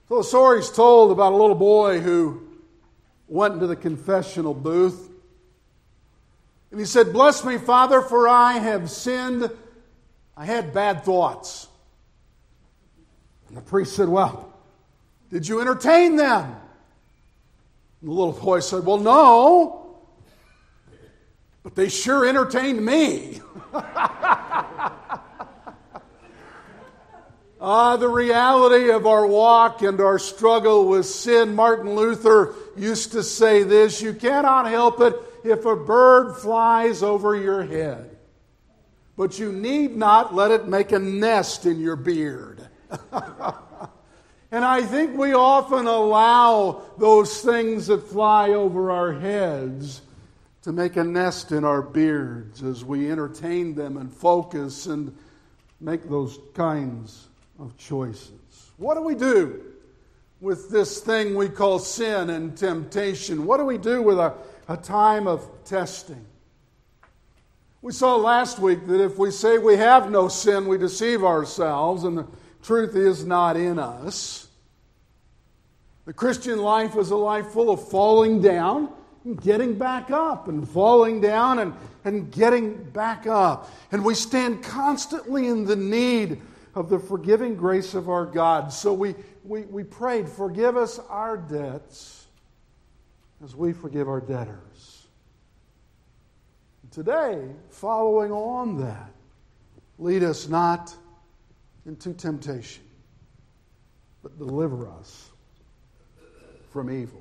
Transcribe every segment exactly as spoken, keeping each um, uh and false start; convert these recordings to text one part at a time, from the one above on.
So the story's told about a little boy who went into the confessional booth. And he said, "Bless me, Father, for I have sinned. I had bad thoughts." And the priest said, "Well, did you entertain them?" And the little boy said, "Well, no, but they sure entertained me." Ah, the reality of our walk and our struggle with sin. Martin Luther used to say this: "You cannot help it if a bird flies over your head, but you need not let it make a nest in your beard." And I think we often allow those things that fly over our heads to make a nest in our beards as we entertain them and focus and make those kinds of choices. What do we do with this thing we call sin and temptation? What do we do with a, a time of testing? We saw last week that if we say we have no sin, we deceive ourselves and the truth is not in us. The Christian life is a life full of falling down and getting back up, and falling down and, and getting back up. And we stand constantly in the need of the forgiving grace of our God. So we, we, we prayed, "Forgive us our debts as we forgive our debtors." Today, following on that, lead us not into temptation, but deliver us from evil.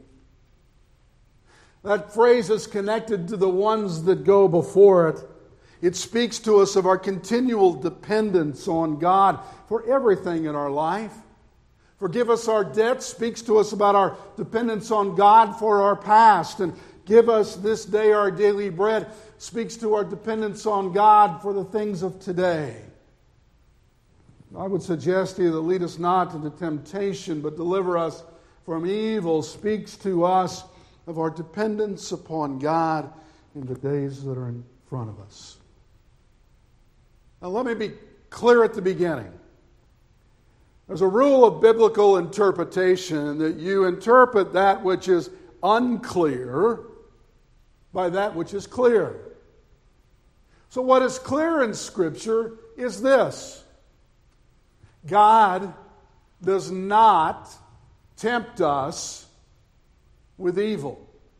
That phrase is connected to the ones that go before it. It speaks to us of our continual dependence on God for everything in our life. "Forgive us our debts" speaks to us about our dependence on God for our past. And "Give us this day our daily bread" speaks to our dependence on God for the things of today. I would suggest to you that "lead us not into temptation, but deliver us from evil" speaks to us of our dependence upon God in the days that are in front of us. Now let me be clear at the beginning. There's a rule of biblical interpretation that you interpret that which is unclear by that which is clear. So what is clear in Scripture is this: God does not tempt us with evil.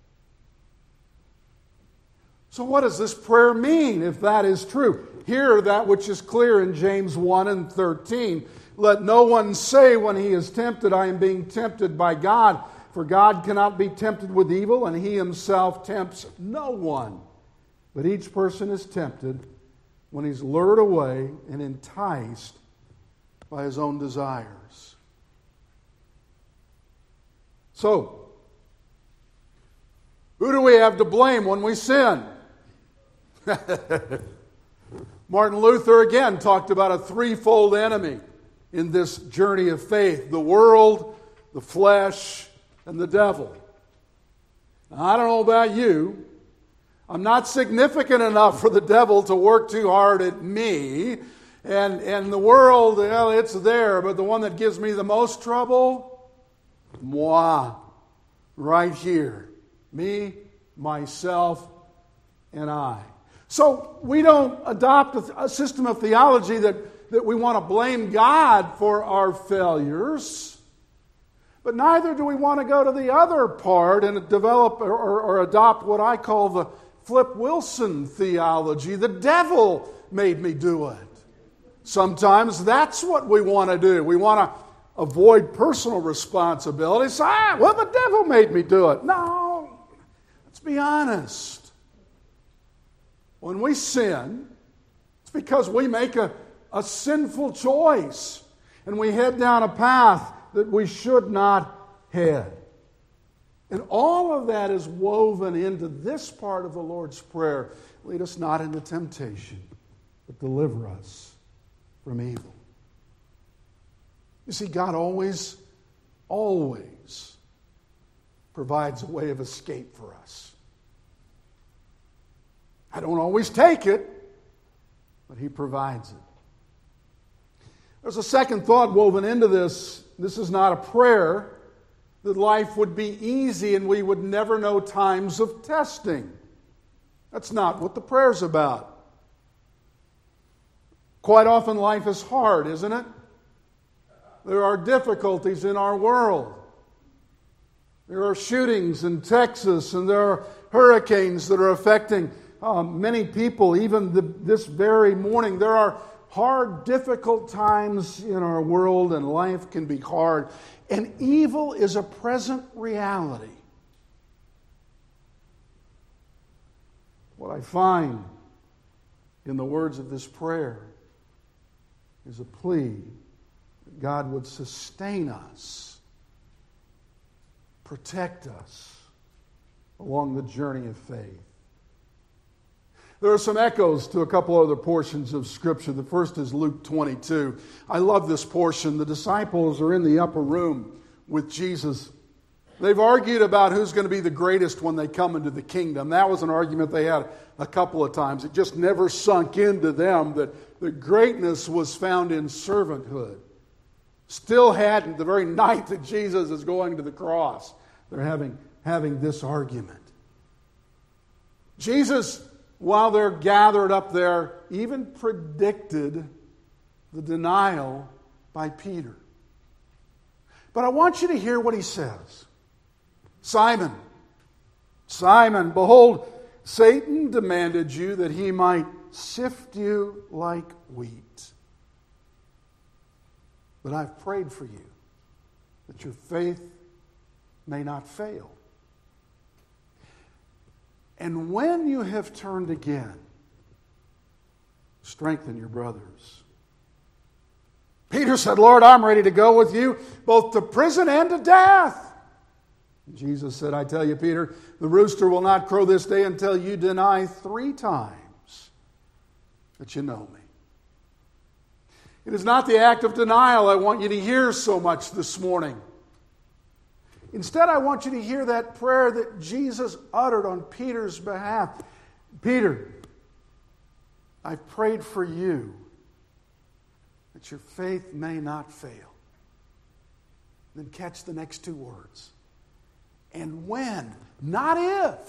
So what does this prayer mean if that is true? Hear that which is clear in James one and thirteen. "Let no one say when he is tempted, 'I am being tempted by God.' For God cannot be tempted with evil, and He Himself tempts no one. But each person is tempted when he's lured away and enticed by his own desires." So, who do we have to blame when we sin? Martin Luther again talked about a threefold enemy in this journey of faith: the world, the flesh, and the devil. Now, I don't know about you. I'm not significant enough for the devil to work too hard at me. And, and the world, well, it's there, but the one that gives me the most trouble? Moi. Right here. Me, myself, and I. So we don't adopt a, a system of theology that, that we want to blame God for our failures. But neither do we want to go to the other part and develop or, or, or adopt what I call the Flip Wilson theology. The devil made me do it. Sometimes that's what we want to do. We want to avoid personal responsibility. Say, ah, well, the devil made me do it. No, let's be honest. When we sin, it's because we make a, a sinful choice and we head down a path that we should not head. And all of that is woven into this part of the Lord's Prayer. Lead us not into temptation, but deliver us from evil. You see, God always, always provides a way of escape for us. I don't always take it, but He provides it. There's a second thought woven into this this is not a prayer that life would be easy and we would never know times of testing. That's not what the prayer's about. Quite often life is hard, isn't it? There are difficulties in our world. There are shootings in Texas, and there are hurricanes that are affecting um, many people, even the, this very morning. There are hard, difficult times in our world, and life can be hard. And evil is a present reality. What I find in the words of this prayer is a plea that God would sustain us, protect us along the journey of faith. There are some echoes to a couple other portions of Scripture. The first is Luke twenty-two. I love this portion. The disciples are in the upper room with Jesus. They've argued about who's going to be the greatest when they come into the kingdom. That was an argument they had a couple of times. It just never sunk into them that the greatness was found in servanthood. Still hadn't, the very night that Jesus is going to the cross, they're having, having this argument. Jesus, while they're gathered up there, even predicted the denial by Peter. But I want you to hear what he says. Simon, Simon, behold, Satan demanded you that he might sift you like wheat. But I've prayed for you that your faith may not fail. And when you have turned again, strengthen your brothers. Peter said, Lord, I'm ready to go with you both to prison and to death. And Jesus said, I tell you, Peter, the rooster will not crow this day until you deny three times that you know me. It is not the act of denial I want you to hear so much this morning. Instead, I want you to hear that prayer that Jesus uttered on Peter's behalf. Peter, I've prayed for you that your faith may not fail. Then catch the next two words. And when, not if,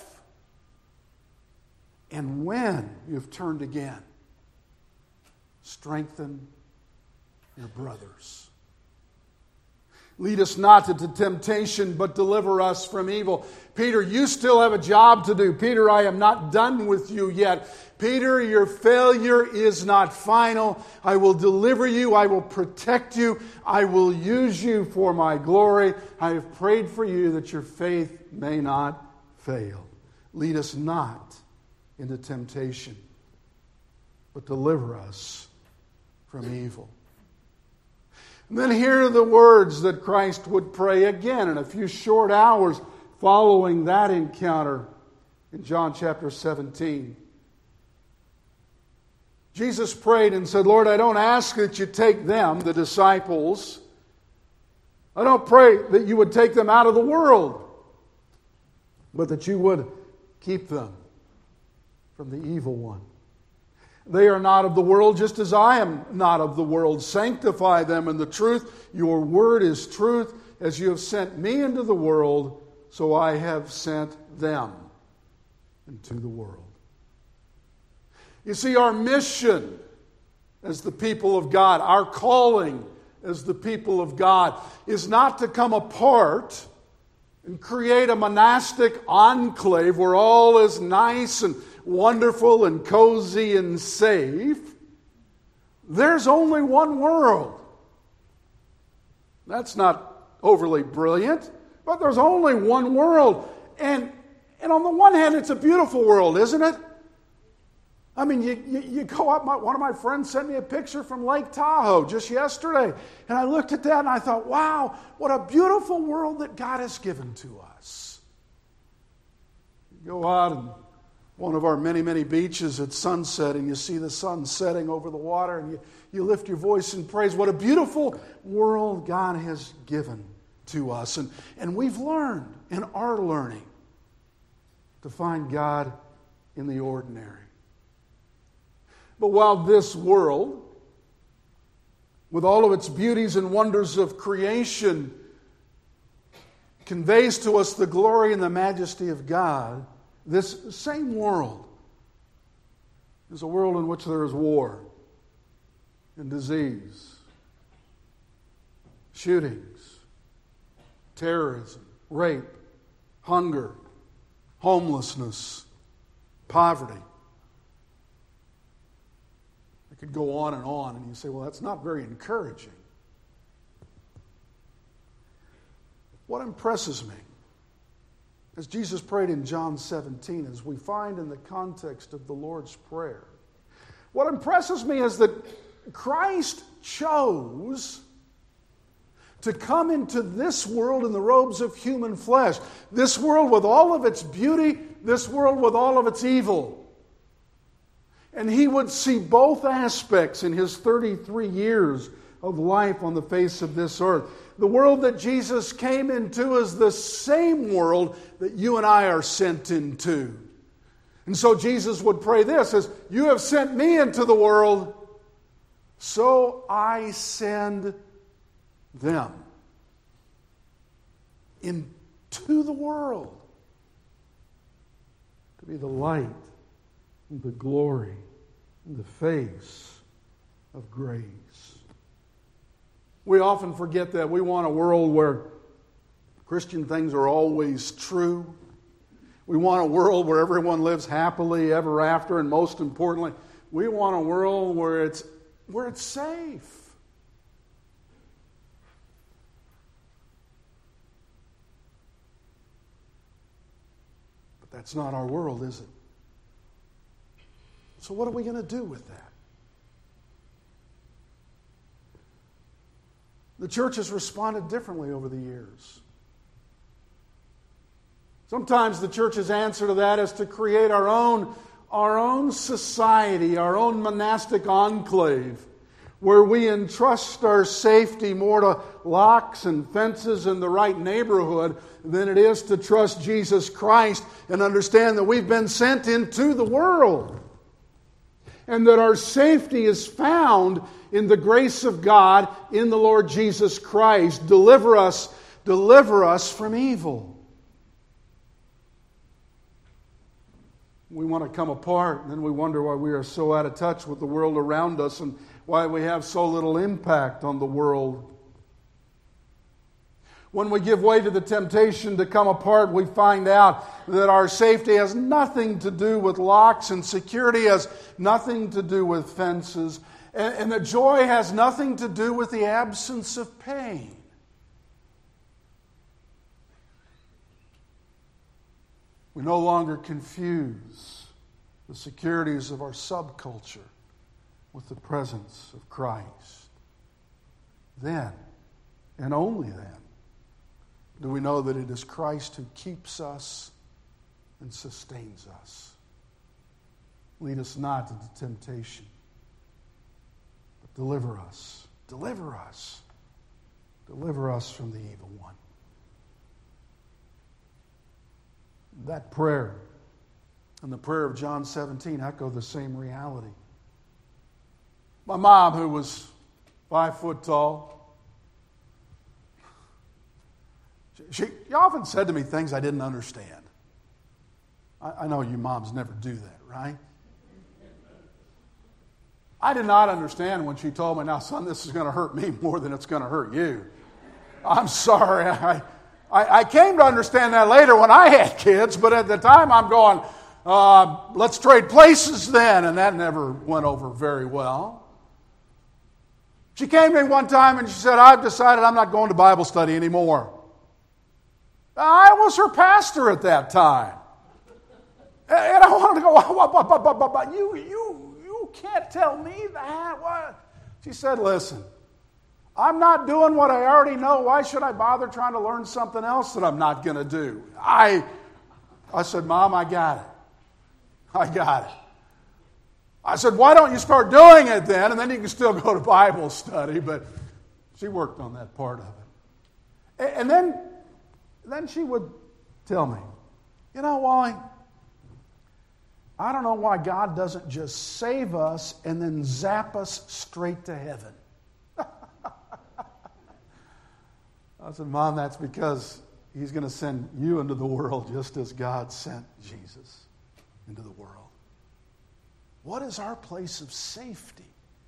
and when you've turned again, strengthen your brothers. Lead us not into temptation, but deliver us from evil. Peter, you still have a job to do. Peter, I am not done with you yet. Peter, your failure is not final. I will deliver you. I will protect you. I will use you for my glory. I have prayed for you that your faith may not fail. Lead us not into temptation, but deliver us from evil. And then here are the words that Christ would pray again in a few short hours following that encounter in John chapter seventeen. Jesus prayed and said, Lord, I don't ask that you take them, the disciples. I don't pray that you would take them out of the world, but that you would keep them from the evil one. They are not of the world, just as I am not of the world. Sanctify them in the truth. Your word is truth. As you have sent me into the world, so I have sent them into the world. You see, our mission as the people of God, our calling as the people of God, is not to come apart and create a monastic enclave where all is nice and wonderful and cozy and safe. There's only one world. That's not overly brilliant, but there's only one world. And, and on the one hand, it's a beautiful world, isn't it? I mean, you, you, you go up, my, one of my friends sent me a picture from Lake Tahoe just yesterday. And I looked at that and I thought, wow, what a beautiful world that God has given to us. You go out and one of our many, many beaches at sunset, and you see the sun setting over the water, and you, you lift your voice in praise. What a beautiful world God has given to us. And, and we've learned and are learning to find God in the ordinary. But while this world with all of its beauties and wonders of creation, conveys to us the glory and the majesty of God, this same world is a world in which there is war and disease, shootings, terrorism, rape, hunger, homelessness, poverty. I could go on and on, and you say, well, that's not very encouraging. What impresses me, as Jesus prayed in John seventeen, as we find in the context of the Lord's Prayer, what impresses me is that Christ chose to come into this world in the robes of human flesh, this world with all of its beauty, this world with all of its evil. And he would see both aspects in his thirty-three years of life on the face of this earth. The world that Jesus came into is the same world that you and I are sent into. And so Jesus would pray this, as you have sent me into the world, so I send them into the world to be the light and the glory and the face of grace. We often forget that. We want a world where Christian things are always true. We want a world where everyone lives happily ever after, and most importantly, we want a world where it's where it's safe. But that's not our world, is it? So what are we going to do with that? The church has responded differently over the years. Sometimes the church's answer to that is to create our own, our own society, our own monastic enclave, where we entrust our safety more to locks and fences in the right neighborhood than it is to trust Jesus Christ and understand that we've been sent into the world, and that our safety is found in the grace of God in the Lord Jesus Christ. Deliver us, deliver us from evil. We want to come apart, and then we wonder why we are so out of touch with the world around us and why we have so little impact on the world. When we give way to the temptation to come apart, we find out that our safety has nothing to do with locks, and security has nothing to do with fences, and, and that joy has nothing to do with the absence of pain. We no longer confuse the securities of our subculture with the presence of Christ. Then, and only then, do we know that it is Christ who keeps us and sustains us. Lead us not into temptation, but deliver us. Deliver us. Deliver us from the evil one. That prayer and the prayer of John seventeen echo the same reality. My mom, who was five foot tall, she, she often said to me things I didn't understand. I, I know you moms never do that, right? I did not understand when she told me, now son, this is going to hurt me more than it's going to hurt you. I'm sorry. I, I, I came to understand that later when I had kids, but at the time I'm going, uh, let's trade places then, and that never went over very well. She came to me one time and she said, I've decided I'm not going to Bible study anymore. I was her pastor at that time. And I wanted to go, but, but, but, but, but you, you, you can't tell me that. What? She said, listen, I'm not doing what I already know. Why should I bother trying to learn something else that I'm not going to do? I, I said, Mom, I got it. I got it. I said, why don't you start doing it then, and then you can still go to Bible study. But she worked on that part of it. And then, then she would tell me, you know, Wally, I don't know why God doesn't just save us and then zap us straight to heaven. I said, Mom, that's because He's going to send you into the world just as God sent Jesus into the world. What is our place of safety?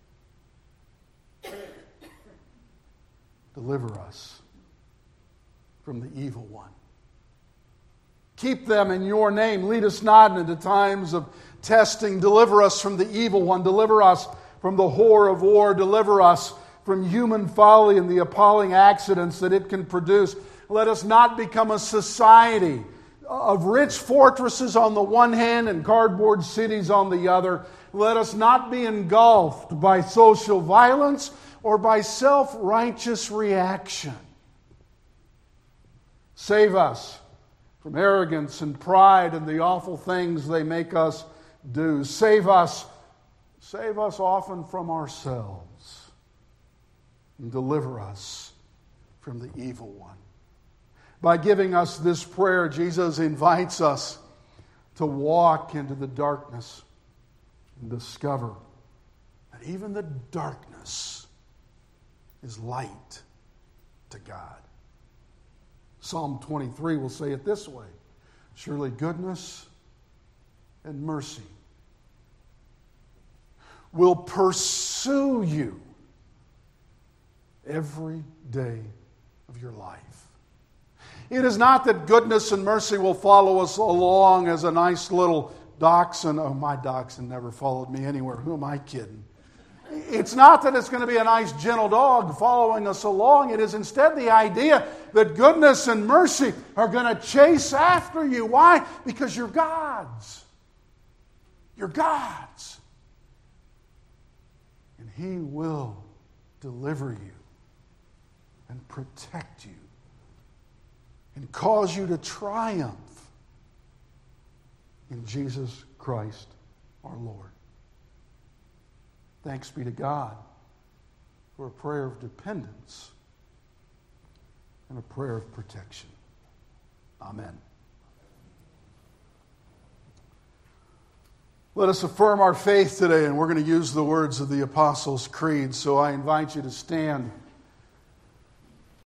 Deliver us from the evil one. Keep them in your name. Lead us not into times of testing. Deliver us from the evil one. Deliver us from the horror of war. Deliver us from human folly and the appalling accidents that it can produce. Let us not become a society of rich fortresses on the one hand and cardboard cities on the other. Let us not be engulfed by social violence or by self-righteous reaction. Save us from arrogance and pride and the awful things they make us do. Save us, save us often from ourselves, and deliver us from the evil one. By giving us this prayer, Jesus invites us to walk into the darkness and discover that even the darkness is light to God. Psalm twenty-three will say it this way: surely goodness and mercy will pursue you every day of your life. It is not that goodness and mercy will follow us along as a nice little dachshund. Oh, my dachshund never followed me anywhere. Who am I kidding? It's not that it's going to be a nice, gentle dog following us along. It is instead the idea that goodness and mercy are going to chase after you. Why? Because you're God's. You're God's. And He will deliver you and protect you and cause you to triumph in Jesus Christ our Lord. Thanks be to God for a prayer of dependence and a prayer of protection. Amen. Let us affirm our faith today, and we're going to use the words of the Apostles' Creed. So I invite you to stand